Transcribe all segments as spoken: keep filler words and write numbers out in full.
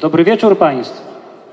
Dobry wieczór Państwu.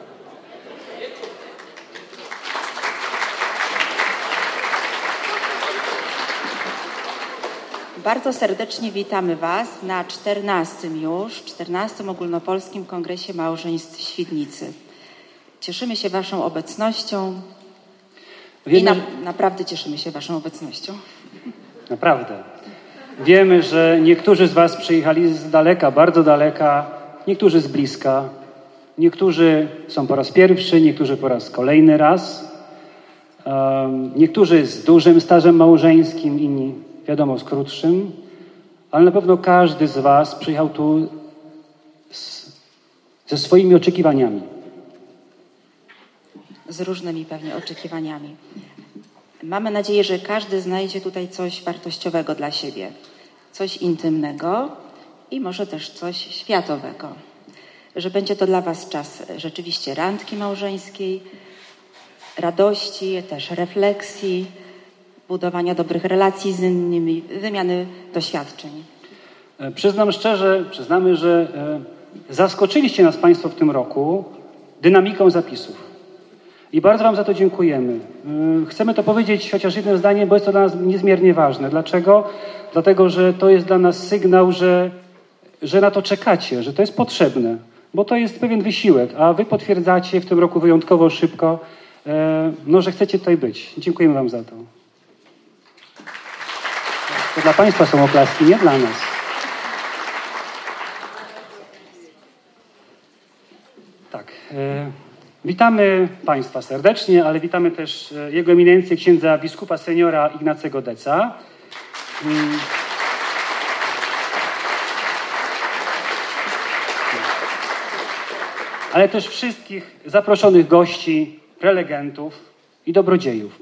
Bardzo serdecznie witamy Was na czternastym już, czternastym Ogólnopolskim Kongresie Małżeństw w Świdnicy. Cieszymy się Waszą obecnością Wiemy, i na, naprawdę cieszymy się Waszą obecnością. Naprawdę. Wiemy, że niektórzy z Was przyjechali z daleka, bardzo daleka, niektórzy z bliska, niektórzy są po raz pierwszy, niektórzy po raz kolejny raz, um, niektórzy z dużym stażem małżeńskim, inni wiadomo z krótszym, ale na pewno każdy z Was przyjechał tu z, ze swoimi oczekiwaniami. Z różnymi pewnie oczekiwaniami. Mamy nadzieję, że każdy znajdzie tutaj coś wartościowego dla siebie, coś intymnego i może też coś światowego. Że będzie to dla Was czas rzeczywiście randki małżeńskiej, radości, też refleksji, budowania dobrych relacji z innymi, wymiany doświadczeń. Przyznam szczerze, przyznamy, że e, zaskoczyliście nas Państwo w tym roku dynamiką zapisów. I bardzo Wam za to dziękujemy. Chcemy to powiedzieć chociaż jednym zdaniem, bo jest to dla nas niezmiernie ważne. Dlaczego? Dlatego, że to jest dla nas sygnał, że, że na to czekacie, że to jest potrzebne, bo to jest pewien wysiłek, a Wy potwierdzacie w tym roku wyjątkowo szybko, no, że chcecie tutaj być. Dziękujemy Wam za to. To dla Państwa są oklaski, nie dla nas. Tak. Witamy Państwa serdecznie, ale witamy też Jego Eminencję księdza biskupa seniora Ignacego Deca. Ale też wszystkich zaproszonych gości, prelegentów i dobrodziejów.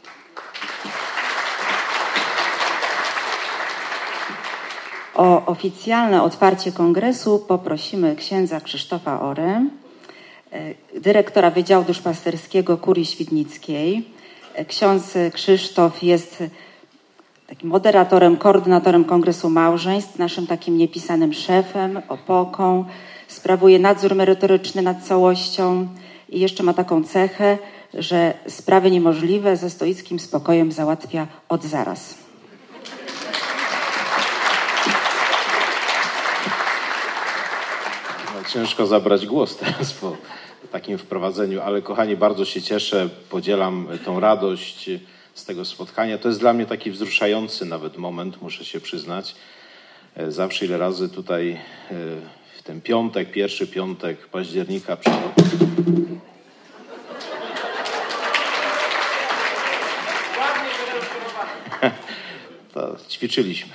O oficjalne otwarcie kongresu poprosimy księdza Krzysztofa Orę, dyrektora Wydziału Duszpasterskiego Kurii Świdnickiej. Ksiądz Krzysztof jest takim moderatorem, koordynatorem Kongresu Małżeństw, naszym takim niepisanym szefem, opoką. Sprawuje nadzór merytoryczny nad całością i jeszcze ma taką cechę, że sprawy niemożliwe ze stoickim spokojem załatwia od zaraz. Ciężko zabrać głos teraz po takim wprowadzeniu, ale kochani, bardzo się cieszę, podzielam tą radość z tego spotkania. To jest dla mnie taki wzruszający nawet moment, muszę się przyznać. Zawsze ile razy tutaj w ten piątek, pierwszy piątek października przychodzę. To ćwiczyliśmy.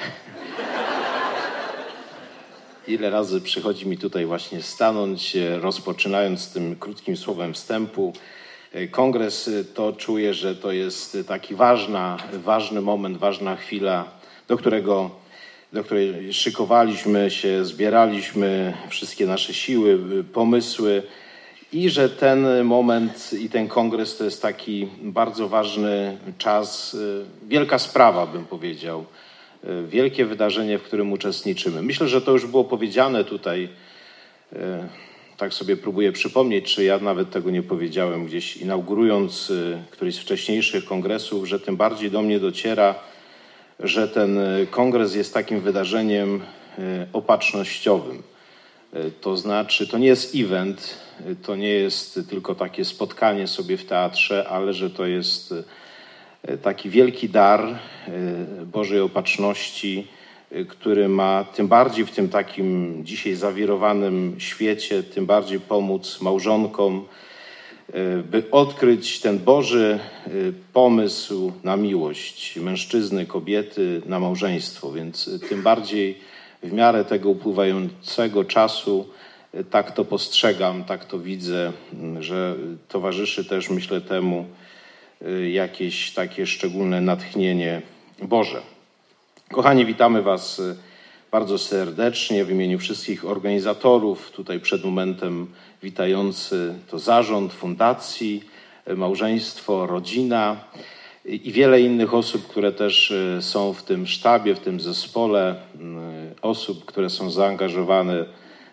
Ile razy przychodzi mi tutaj właśnie stanąć, rozpoczynając tym krótkim słowem wstępu. Kongres, to czuję, że to jest taki ważna, ważny moment, ważna chwila, do którego, do której szykowaliśmy się, zbieraliśmy wszystkie nasze siły, pomysły i że ten moment i ten kongres to jest taki bardzo ważny czas, wielka sprawa, bym powiedział. Wielkie wydarzenie, w którym uczestniczymy. Myślę, że to już było powiedziane tutaj. Tak sobie próbuję przypomnieć, czy ja nawet tego nie powiedziałem gdzieś inaugurując któryś z wcześniejszych kongresów, że tym bardziej do mnie dociera, że ten kongres jest takim wydarzeniem opatrznościowym. To znaczy, to nie jest event, to nie jest tylko takie spotkanie sobie w teatrze, ale że to jest taki wielki dar Bożej Opatrzności, który ma tym bardziej w tym takim dzisiaj zawirowanym świecie, tym bardziej pomóc małżonkom, by odkryć ten Boży pomysł na miłość mężczyzny, kobiety, na małżeństwo. Więc tym bardziej w miarę tego upływającego czasu tak to postrzegam, tak to widzę, że towarzyszy też, myślę, temu jakieś takie szczególne natchnienie Boże. Kochani, witamy Was bardzo serdecznie w imieniu wszystkich organizatorów. Tutaj przed momentem witający to zarząd fundacji, małżeństwo, rodzina i wiele innych osób, które też są w tym sztabie, w tym zespole, osób, które są zaangażowane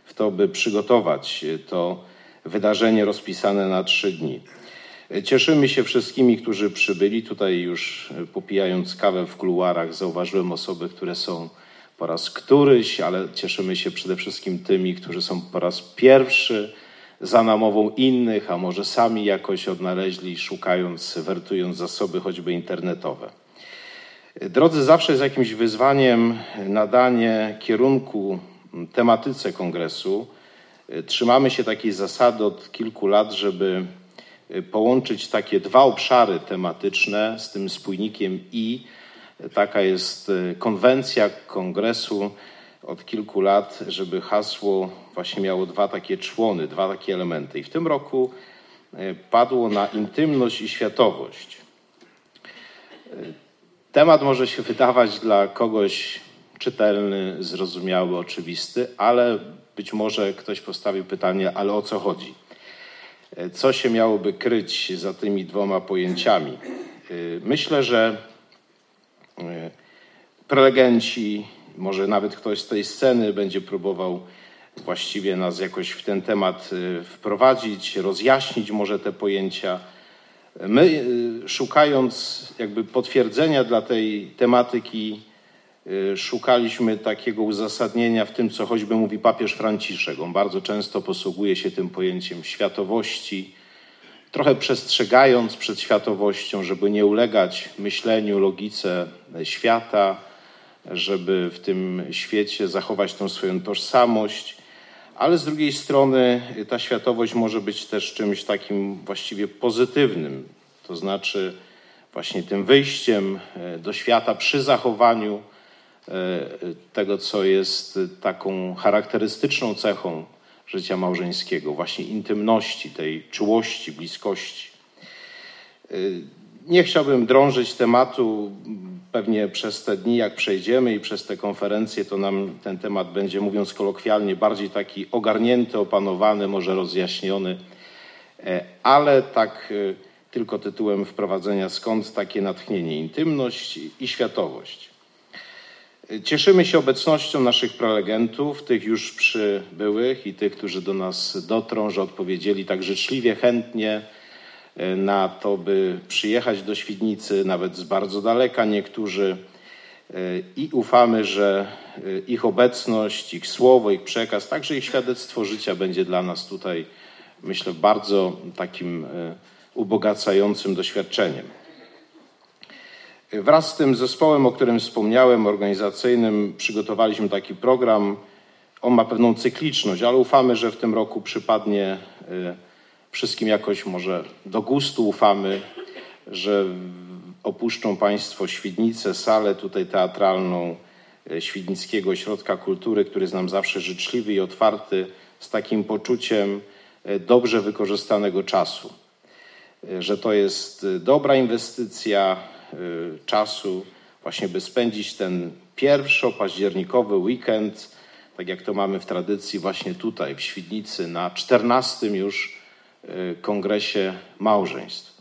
w to, by przygotować to wydarzenie rozpisane na trzy dni. Cieszymy się wszystkimi, którzy przybyli. Tutaj już popijając kawę w kuluarach zauważyłem osoby, które są po raz któryś, ale cieszymy się przede wszystkim tymi, którzy są po raz pierwszy za namową innych, a może sami jakoś odnaleźli, szukając, wertując zasoby choćby internetowe. Drodzy, zawsze jest jakimś wyzwaniem nadanie kierunku tematyce kongresu. Trzymamy się takiej zasady od kilku lat, żeby połączyć takie dwa obszary tematyczne z tym spójnikiem I. Taka jest konwencja kongresu od kilku lat, żeby hasło właśnie miało dwa takie człony, dwa takie elementy. I w tym roku padło na intymność i światowość. Temat może się wydawać dla kogoś czytelny, zrozumiały, oczywisty, ale być może ktoś postawił pytanie, ale o co chodzi? Co się miałoby kryć za tymi dwoma pojęciami? Myślę, że prelegenci, może nawet ktoś z tej sceny będzie próbował właściwie nas jakoś w ten temat wprowadzić, rozjaśnić może te pojęcia. My, szukając jakby potwierdzenia dla tej tematyki, szukaliśmy takiego uzasadnienia w tym, co choćby mówi papież Franciszek. On bardzo często posługuje się tym pojęciem światowości, trochę przestrzegając przed światowością, żeby nie ulegać myśleniu, logice świata, żeby w tym świecie zachować tą swoją tożsamość, ale z drugiej strony ta światowość może być też czymś takim właściwie pozytywnym, to znaczy właśnie tym wyjściem do świata przy zachowaniu tego, co jest taką charakterystyczną cechą życia małżeńskiego, właśnie intymności, tej czułości, bliskości. Nie chciałbym drążyć tematu, pewnie przez te dni, jak przejdziemy i przez te konferencje, to nam ten temat będzie, mówiąc kolokwialnie, bardziej taki ogarnięty, opanowany, może rozjaśniony, ale tak tylko tytułem wprowadzenia, skąd takie natchnienie, intymność i światowość. Cieszymy się obecnością naszych prelegentów, tych już przybyłych i tych, którzy do nas dotrą, że odpowiedzieli tak życzliwie, chętnie na to, by przyjechać do Świdnicy, nawet z bardzo daleka niektórzy, i ufamy, że ich obecność, ich słowo, ich przekaz, także ich świadectwo życia będzie dla nas tutaj, myślę, bardzo takim ubogacającym doświadczeniem. Wraz z tym zespołem, o którym wspomniałem, organizacyjnym, przygotowaliśmy taki program. On ma pewną cykliczność, ale ufamy, że w tym roku przypadnie wszystkim jakoś może do gustu. Ufamy, że opuszczą Państwo Świdnicę, salę tutaj teatralną Świdnickiego Ośrodka Kultury, który jest nam zawsze życzliwy i otwarty, z takim poczuciem dobrze wykorzystanego czasu. Że to jest dobra inwestycja czasu, właśnie by spędzić ten pierwszo-październikowy weekend, tak jak to mamy w tradycji właśnie tutaj w Świdnicy, na czternastym już Kongresie Małżeństw.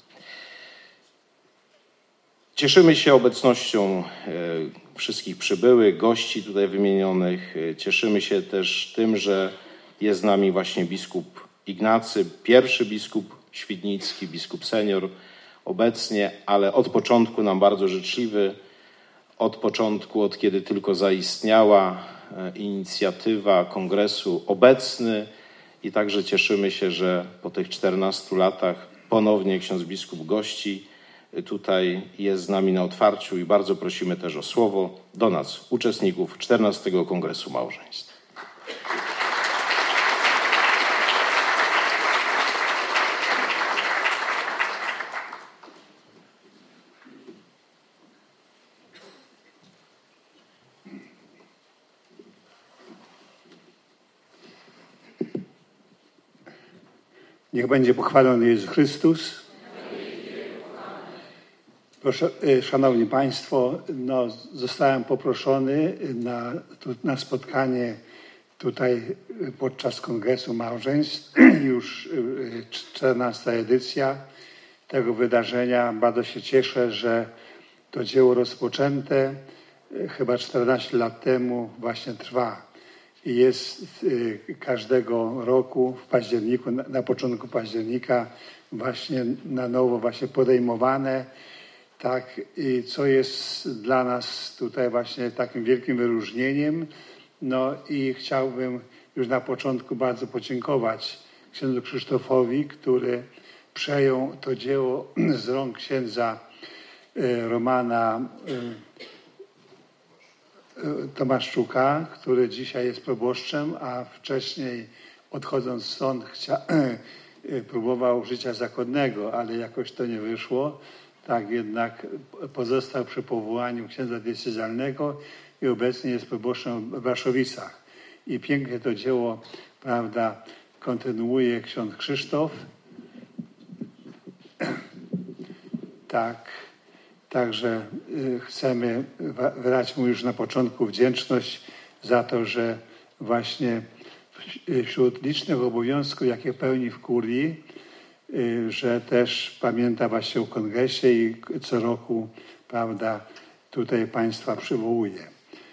Cieszymy się obecnością wszystkich przybyłych, gości tutaj wymienionych. Cieszymy się też tym, że jest z nami właśnie biskup Ignacy, pierwszy biskup świdnicki, biskup senior obecnie, ale od początku nam bardzo życzliwy, od początku, od kiedy tylko zaistniała inicjatywa kongresu, obecny i także cieszymy się, że po tych czternastu latach ponownie ksiądz biskup gości tutaj jest z nami na otwarciu i bardzo prosimy też o słowo do nas, uczestników czternastego Kongresu Małżeństw. Niech będzie pochwalony Jezus Chrystus. Proszę, szanowni Państwo, no, zostałem poproszony na, tu, na spotkanie tutaj podczas Kongresu Małżeństw. Już czternasta edycja tego wydarzenia. Bardzo się cieszę, że to dzieło rozpoczęte chyba czternaście lat temu właśnie trwa. i jest każdego roku w październiku, na początku października właśnie na nowo właśnie podejmowane. Tak, i co jest dla nas tutaj właśnie takim wielkim wyróżnieniem. No i chciałbym już na początku bardzo podziękować księdzu Krzysztofowi, który przejął to dzieło z rąk księdza Romana Tomaszczuka, który dzisiaj jest proboszczem, a wcześniej odchodząc stąd chcia, próbował życia zakonnego, ale jakoś to nie wyszło. Tak jednak pozostał przy powołaniu księdza diecezjalnego i obecnie jest proboszczem w Blaszowicach. I pięknie to dzieło, prawda, kontynuuje ksiądz Krzysztof. Tak, także chcemy wyrazić mu już na początku wdzięczność za to, że właśnie wśród licznych obowiązków, jakie pełni w kurii, że też pamięta właśnie o kongresie i co roku, prawda, tutaj Państwa przywołuje.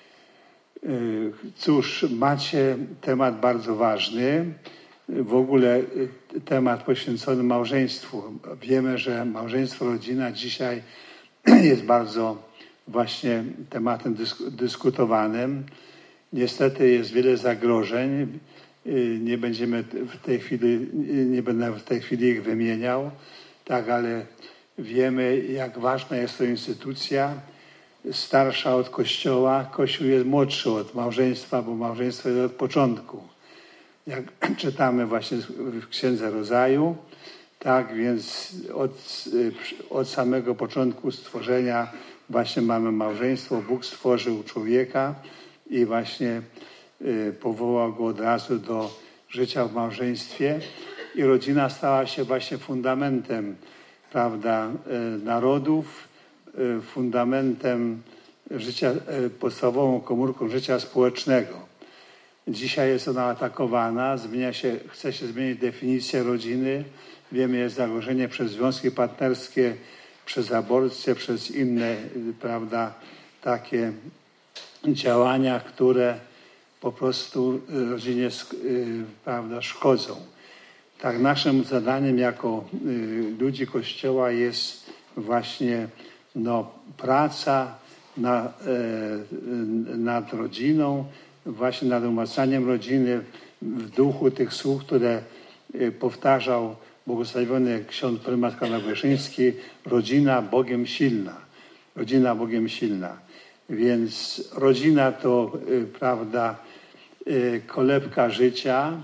Cóż, macie temat bardzo ważny, w ogóle temat poświęcony małżeństwu. Wiemy, że małżeństwo, rodzina dzisiaj jest bardzo właśnie tematem dysk- dyskutowanym. Niestety jest wiele zagrożeń. Nie będziemy w tej chwili, nie będę w tej chwili ich wymieniał, tak, ale wiemy, jak ważna jest to instytucja, starsza od Kościoła. Kościół jest młodszy od małżeństwa, bo małżeństwo jest od początku. Jak czytamy właśnie w Księdze Rodzaju, tak, więc od, od samego początku stworzenia właśnie mamy małżeństwo. Bóg stworzył człowieka i właśnie powołał go od razu do życia w małżeństwie i rodzina stała się właśnie fundamentem, prawda, narodów, fundamentem życia, podstawową komórką życia społecznego. Dzisiaj jest ona atakowana, zmienia się, chce się zmienić definicję rodziny. Wiemy, jest zagrożenie przez związki partnerskie, przez aborcję, przez inne, prawda, takie działania, które po prostu rodzinie, prawda, szkodzą. Tak, naszym zadaniem jako ludzi Kościoła jest właśnie no, praca na, nad rodziną, właśnie nad umacnianiem rodziny w duchu tych słów, które powtarzał błogosławiony ksiądz prymas Kanawyszyński: rodzina Bogiem silna. Rodzina Bogiem silna. Więc rodzina to, prawda, kolebka życia.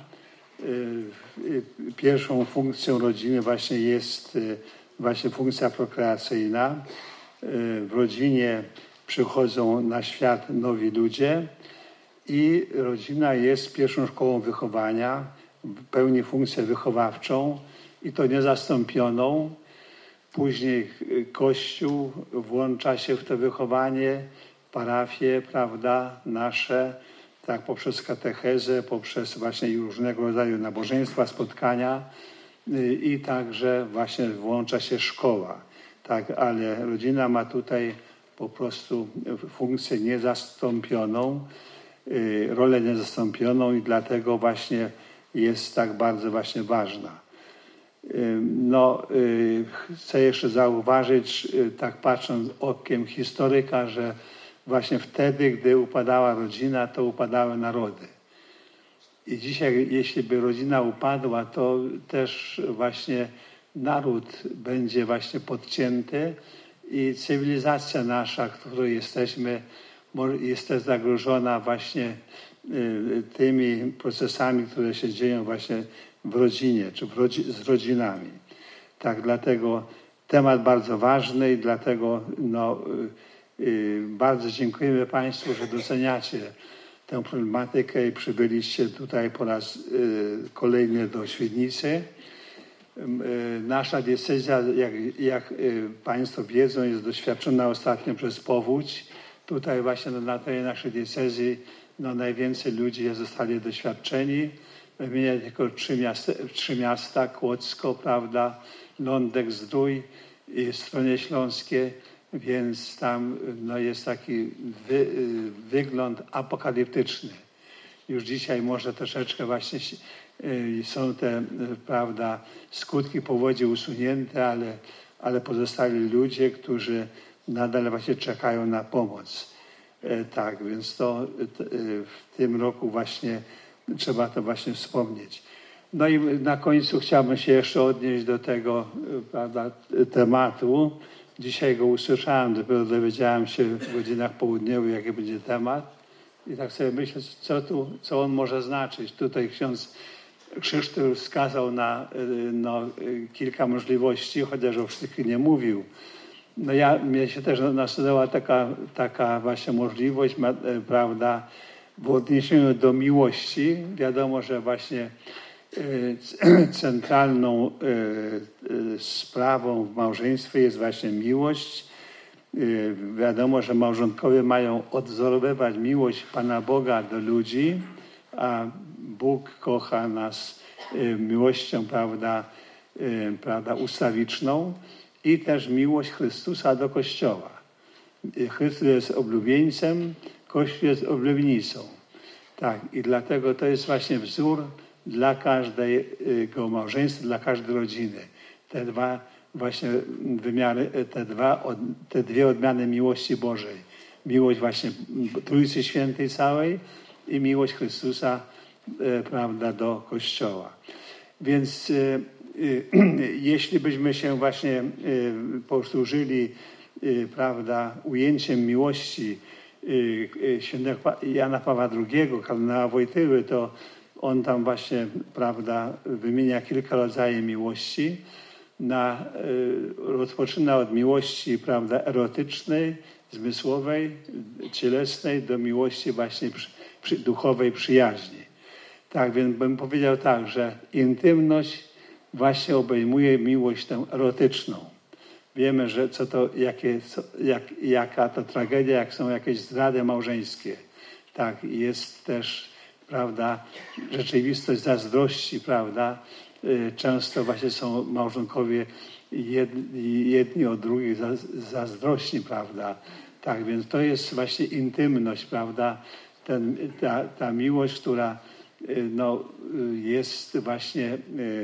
Pierwszą funkcją rodziny właśnie jest właśnie funkcja prokreacyjna. W rodzinie przychodzą na świat nowi ludzie i rodzina jest pierwszą szkołą wychowania, pełni funkcję wychowawczą i to niezastąpioną. Później Kościół włącza się w to wychowanie, parafie, prawda, nasze, tak, poprzez katechezę, poprzez właśnie różnego rodzaju nabożeństwa, spotkania i także właśnie włącza się szkoła. Tak, ale rodzina ma tutaj po prostu funkcję niezastąpioną, rolę niezastąpioną i dlatego właśnie jest tak bardzo właśnie ważna. No, chcę jeszcze zauważyć, tak patrząc okiem historyka, że właśnie wtedy, gdy upadała rodzina, to upadały narody. I dzisiaj, jeśli by rodzina upadła, to też właśnie naród będzie właśnie podcięty i cywilizacja nasza, w której jesteśmy, jest też zagrożona właśnie tymi procesami, które się dzieją właśnie w rodzinie, czy w rodzi- z rodzinami. Tak, dlatego temat bardzo ważny i dlatego no, yy, bardzo dziękujemy Państwu, że doceniacie tę problematykę i przybyliście tutaj po raz yy, kolejny do Świdnicy. Yy, nasza diecezja, jak, jak yy, Państwo wiedzą, jest doświadczona ostatnio przez powódź. Tutaj właśnie na terenie naszej diecezji no, najwięcej ludzi zostali doświadczeni. Wymienię tylko trzy miasta, trzy miasta, Kłodzko, prawda, Lądek, Zdrój i Stronie Śląskie, więc tam no, jest taki wy, wygląd apokaliptyczny. już dzisiaj może troszeczkę właśnie są te, prawda, skutki powodzi usunięte, ale, ale pozostali ludzie, którzy nadal właśnie czekają na pomoc. Tak, więc to w tym roku właśnie trzeba to właśnie wspomnieć. No i na końcu chciałbym się jeszcze odnieść do tego, prawda, tematu. Dzisiaj go usłyszałem, dopiero dowiedziałem się w godzinach południowych, jaki będzie temat. I tak sobie myślę, co tu, co on może znaczyć. Tutaj ksiądz Krzysztof wskazał na no, kilka możliwości, chociaż o wszystkich nie mówił. No ja, mnie się też nasunęła taka, taka właśnie możliwość, prawda, w odniesieniu do miłości. Wiadomo, że właśnie centralną sprawą w małżeństwie jest właśnie miłość. Wiadomo, że małżonkowie mają odwzorowywać miłość Pana Boga do ludzi, a Bóg kocha nas miłością, prawda, prawda, ustawiczną i też miłość Chrystusa do Kościoła. Chrystus jest oblubieńcem, Kościół jest oblubienicą. Tak, i dlatego to jest właśnie wzór dla każdego małżeństwa, dla każdej rodziny. Te dwa właśnie wymiary, te, dwa, te dwie odmiany miłości Bożej. Miłość właśnie Trójcy Świętej całej i miłość Chrystusa, prawda, do Kościoła. Więc jeśli byśmy się właśnie posłużyli, prawda, ujęciem miłości świętego Jana Pawła drugiego, kardynała Wojtyły, to on tam właśnie, prawda, wymienia kilka rodzajów miłości. Na, rozpoczyna od miłości, prawda, erotycznej, zmysłowej, cielesnej do miłości właśnie przy, przy, duchowej przyjaźni. Tak, więc bym powiedział tak, że intymność właśnie obejmuje miłość tę erotyczną. Wiemy, że co to, jakie, jak, jaka to tragedia, jak są jakieś zdrady małżeńskie. Tak, jest też, prawda, rzeczywistość zazdrości, prawda. Często właśnie są małżonkowie jedni, jedni od drugich zazdrośni, prawda. Tak, więc to jest właśnie intymność, prawda. Ten, ta, ta miłość, która no, jest właśnie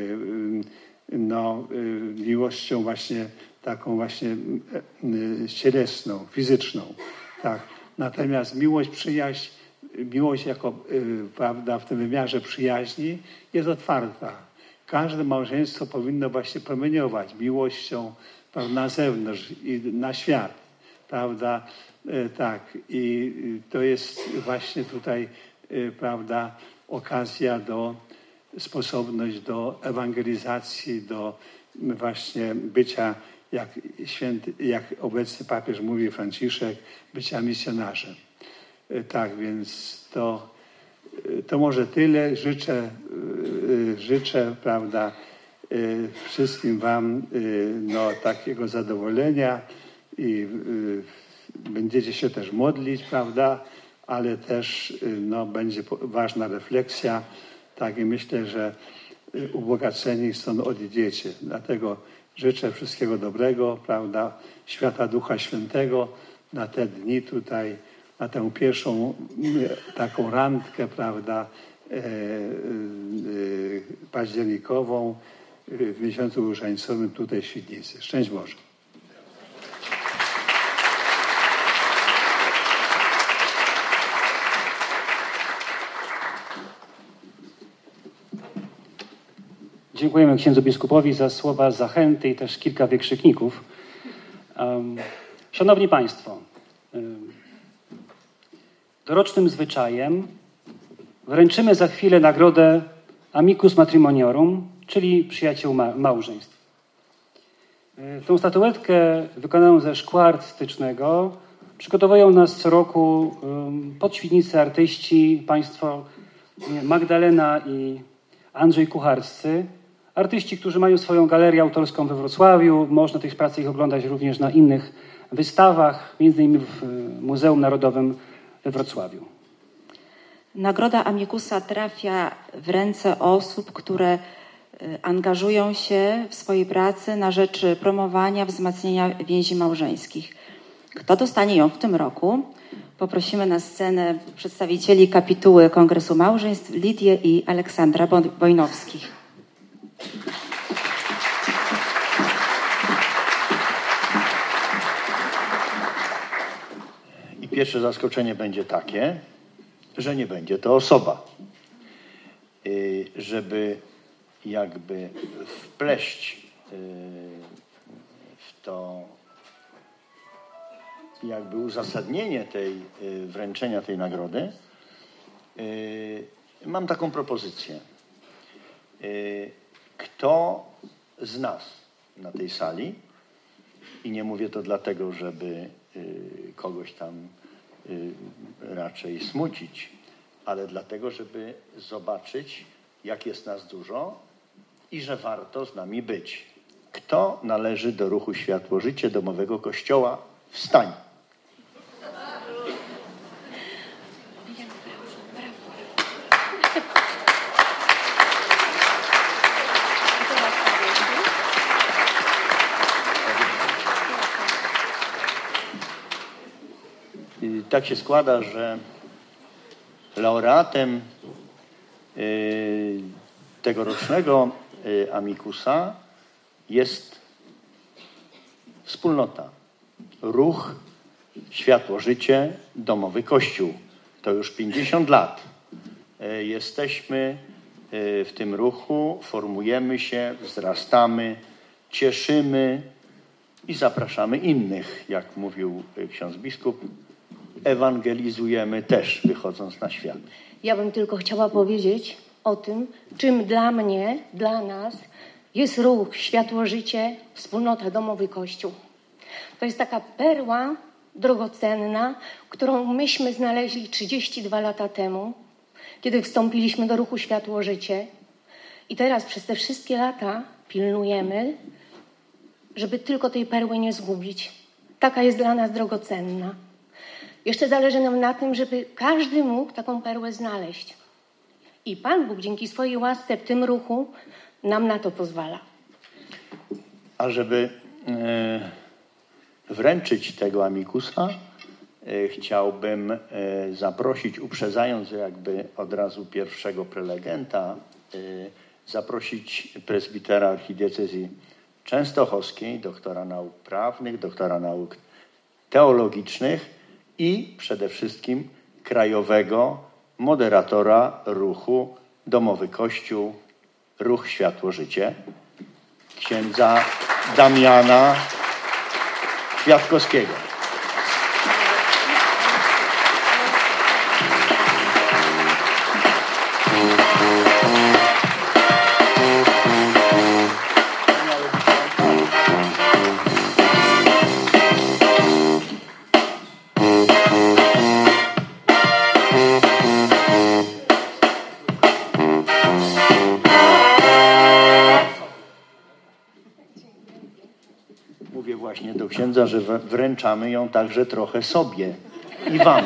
no, miłością właśnie taką właśnie cielesną, fizyczną. Tak. Natomiast miłość, przyjaźń, miłość jako, prawda, w tym wymiarze przyjaźni jest otwarta. Każde małżeństwo powinno właśnie promieniować miłością, prawda, na zewnątrz i na świat, prawda, tak. I to jest właśnie tutaj, prawda, okazja do, sposobność do ewangelizacji, do właśnie bycia, jak święty, jak obecny papież mówi, Franciszek, bycia misjonarzem. Tak, więc to, to może tyle. Życzę, życzę, prawda, wszystkim wam no, takiego zadowolenia i będziecie się też modlić, prawda, ale też no, będzie ważna refleksja. Tak, i myślę, że ubogaceni stąd odjedziecie. Dlatego życzę wszystkiego dobrego, prawda, świata Ducha Świętego na te dni tutaj, na tę pierwszą taką randkę, prawda, e, e, październikową w miesiącu różańcowym tutaj w Świdnicy. Szczęść Boże. Dziękujemy księdzu biskupowi za słowa zachęty i też kilka wykrzykników. Um, Szanowni Państwo, um, dorocznym zwyczajem wręczymy za chwilę nagrodę Amicus Matrimoniorum, czyli przyjaciół ma- małżeństw. Tą statuetkę wykonaną ze szkła artystycznego przygotowują nas co roku um, pod Świdnicy artyści, państwo Magdalena i Andrzej Kucharscy. Artyści, którzy mają swoją galerię autorską we Wrocławiu. Można tych prac ich oglądać również na innych wystawach, między innymi w Muzeum Narodowym we Wrocławiu. Nagroda Amicusa trafia w ręce osób, które angażują się w swojej pracy na rzecz promowania, wzmacniania więzi małżeńskich. Kto dostanie ją w tym roku? Poprosimy na scenę przedstawicieli kapituły Kongresu Małżeństw Lidię i Aleksandra Bojnowskich. I pierwsze zaskoczenie będzie takie, że nie będzie to osoba. Żeby jakby wpleść w to jakby uzasadnienie tej wręczenia tej nagrody, mam taką propozycję. Kto z nas na tej sali, i nie mówię to dlatego, żeby kogoś tam raczej smucić, ale dlatego, żeby zobaczyć, jak jest nas dużo i że warto z nami być. Kto należy do ruchu Światło Życie Domowego Kościoła? Wstań. I tak się składa, że laureatem tegorocznego Amikusa jest wspólnota, ruch Światło Życie Domowy Kościół. To już pięćdziesiąt lat. Jesteśmy w tym ruchu, formujemy się, wzrastamy, cieszymy i zapraszamy innych, jak mówił ksiądz biskup. Ewangelizujemy też, wychodząc na świat. Ja bym tylko chciała powiedzieć o tym, czym dla mnie, dla nas jest ruch Światło Życie, Wspólnota Domowy Kościół. To jest taka perła drogocenna, którą myśmy znaleźli trzydzieści dwa lata temu, kiedy wstąpiliśmy do ruchu Światło Życie. I teraz przez te wszystkie lata pilnujemy, żeby tylko tej perły nie zgubić. Taka jest dla nas drogocenna. Jeszcze zależy nam na tym, żeby każdy mógł taką perłę znaleźć. I Pan Bóg dzięki swojej łasce w tym ruchu nam na to pozwala. A żeby e, wręczyć tego Amikusa, e, chciałbym e, zaprosić, uprzedzając jakby od razu pierwszego prelegenta, e, zaprosić prezbitera archidiecezji częstochowskiej, doktora nauk prawnych, doktora nauk teologicznych i przede wszystkim krajowego moderatora ruchu Domowy Kościół, Ruch Światło Życie, księdza Damiana Kwiatkowskiego. Mówię właśnie do księdza, że wręczamy ją także trochę sobie i wam.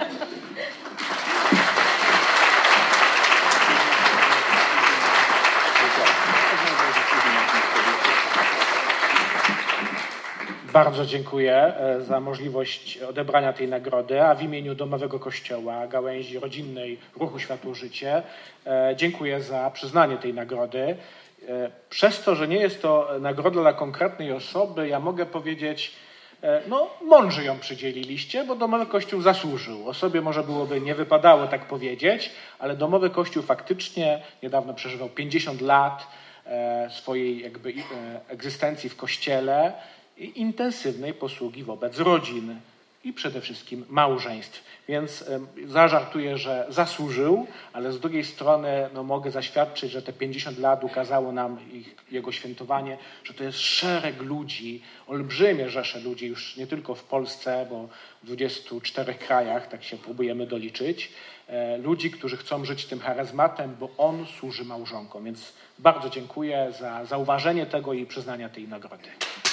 Bardzo dziękuję za możliwość odebrania tej nagrody, a w imieniu Domowego Kościoła, gałęzi rodzinnej Ruchu Światło Życie, dziękuję za przyznanie tej nagrody. Przez to, że nie jest to nagroda dla konkretnej osoby, ja mogę powiedzieć, no mądrze ją przydzieliliście, bo Domowy Kościół zasłużył. Osobie może byłoby nie wypadało tak powiedzieć, ale Domowy Kościół faktycznie niedawno przeżywał pięćdziesiąt lat swojej jakby egzystencji w Kościele i intensywnej posługi wobec rodzin i przede wszystkim małżeństw. Więc y, zażartuję, że zasłużył, ale z drugiej strony no, mogę zaświadczyć, że te pięćdziesiąt lat ukazało nam ich, jego świętowanie, że to jest szereg ludzi, olbrzymie rzesze ludzi, już nie tylko w Polsce, bo w dwudziestu czterech krajach, tak się próbujemy doliczyć, e, ludzi, którzy chcą żyć tym charyzmatem, bo on służy małżonkom. Więc bardzo dziękuję za zauważenie tego i przyznania tej nagrody.